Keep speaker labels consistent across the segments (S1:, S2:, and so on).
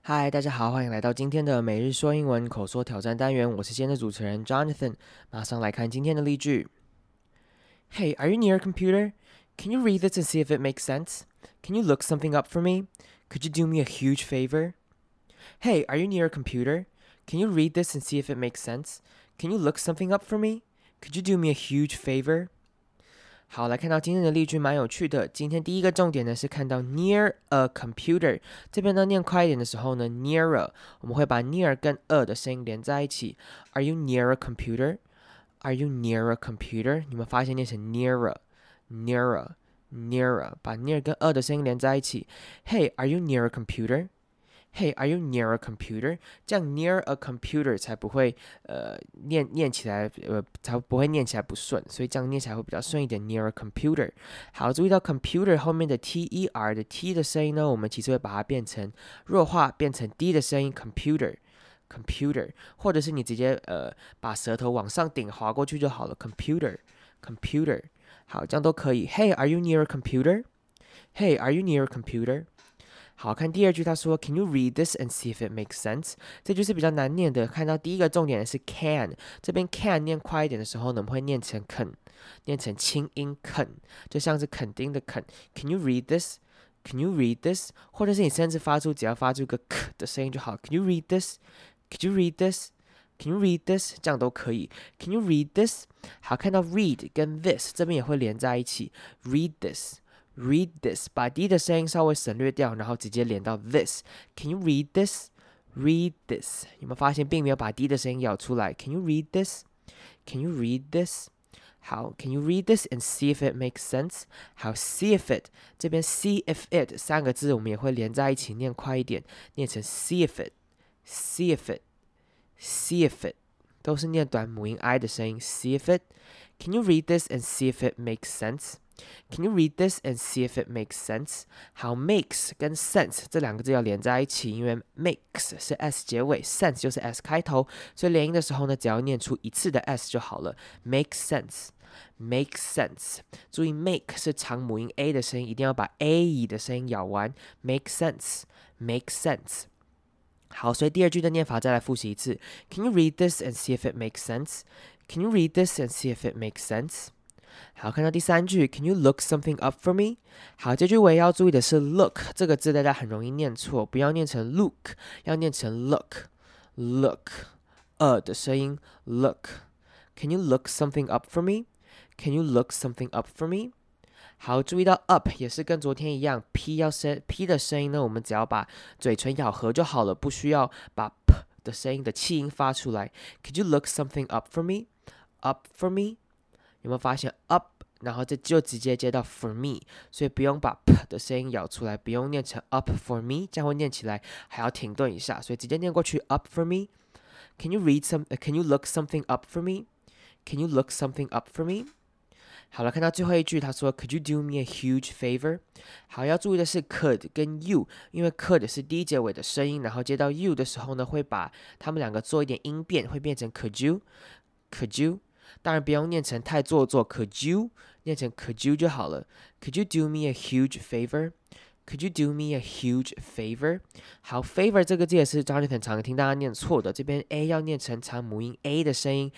S1: 嗨，大家好，欢迎来到今天的每日说英文口说挑战单元，我是今天的主持人 Jonathan。马上来看今天的例句。Hey, are you near a computer? Can you read this and see if it makes sense? Can you look something up for me? Could you do me a huge favor? Hey, are you near a computer? Can you read this and see if it makes sense? Can you look something up for me? Could you do me a huge favor? 好，来看到今天的例句蛮有趣的。今天第一个重点呢是看到 near a computer，这边呢念快一点的时候呢 nearer，我们会把 near 跟 a 的声音连在一起。Are you near a computer? Are you near a computer? 你们发现念成 nearer，nearer，nearer，把 near 跟 a 的声音连在一起。Hey, are you near a computer? Hey, are you near a computer? 这样 near a computer 才不会念起来才不会念起来不顺，所以这样念起来会比较顺一点。Near a computer， 好，注意到 computer 后面的 ter 的 t 的声音呢，我们其实会把它变成弱化，变成 d 的声音 computer，computer， 或者是你直接把舌头往上顶划过去就好了 computer，computer， 好，这样都可以。Hey, are you near a computer? Hey, are you near a computer? 好，看第二句，他说 Can you read this and see if it makes sense？ 这句是比较难念的。看到第一个重点是 can， 这边 can 念快一点的时候呢，我们会念成肯，念成清音肯，就像是肯定的肯。Can you read this? Can you read this？ 或者是你甚至只要发出个 k 的声音就好。Can you read this? Can you read this? Can you read this？ 这样都可以。Can you read this？ 好，看到 read 跟 this 这边也会连在一起。Read this。Read this， 把 d 的声音稍微省略掉，然后直接连到 this。Can you read this? Read this， 有没有发现并没有把 d 的声音咬出来 ？Can you read this? Can you read this？ 好 ，Can you read this and see if it makes sense？ 好 ，see if it 这边 see if it 三个字我们也会连在一起，念快一点，念成 see if it，see if it，see if it， 都是念短母音 i 的声音。See if it。Can you read this and see if it makes sense？Can you read this and see if it makes sense？ 好 ，makes 跟 sense 这两个字要连在一起，因为 makes 是 s 结尾 ，sense 就是 s 开头，所以连音的时候呢，只要念出一次的 s 就好了。Make sense，make sense。注意 make 是长母音 a 的声音，一定要把 a 的声音咬完。Make sense，make sense。好，所以第二句的念法再来复习一次。Can you read this and see if it makes sense？Can you read this and see if it makes sense？好，看到第三句 ，Can you look something up for me？ 好，这句我也要注意的是 ，look 这个字大家很容易念错，不要念成 look， 要念成 look，look， 的声音 look。Can you look something up for me？Can you look something up for me？ 好，注意到 up 也是跟昨天一样，p 的声音呢，我们只要把嘴唇咬合就好了，不需要把 p 的声音的气音发出来。Could you look something up for me？Up for me？有没有发现 up， 然后这就直接接到 for me， 所以不用把 p 的声音咬出来，不用念成 up for me， 这样会念起来还要停顿一下，所以直接念过去 up for me。Can you look something up for me? Can you look something up for me? 好了，看到最后一句，他说 Could you do me a huge favor？ 好，要注意的是 could 跟 you， 因为 could 是 d 结尾的声音，然后接到 you 的时候呢，会把它们两个做一点音变，会变成 could you？Could you？当然不用念成太做作 ，Could you 念成 Could you 就好了。Could you do me a huge favor? Could you do me a huge favor? 好 ，favor 这个字也是张力很常听大家念错的，这边 a 要念成长母音 a 的声音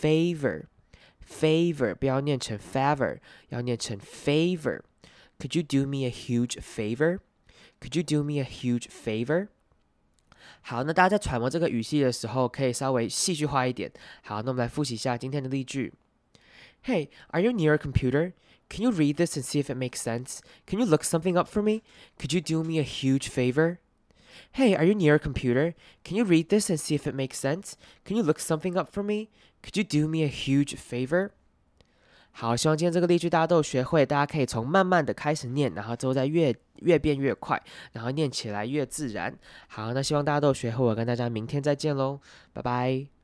S1: ，favor，favor 不要念成 favor， 要念成 favor。Could you do me a huge favor? Could you do me a huge favor? 好，那大家在揣摩这个语系的时候，可以稍微戏剧化一点。好，那我们来复习一下今天的例句。Hey, are you near a computer? Can you read this and see if it makes sense? Can you look something up for me? Could you do me a huge favor? Hey, are you near a computer? Can you read this and see if it makes sense? Can you look something up for me? Could you do me a huge favor? 好，希望今天这个例句大家都有学会，大家可以从慢慢的开始念，然后之后再越变越快，然后念起来越自然。好，那希望大家都有学会，我跟大家明天再见喽，拜拜。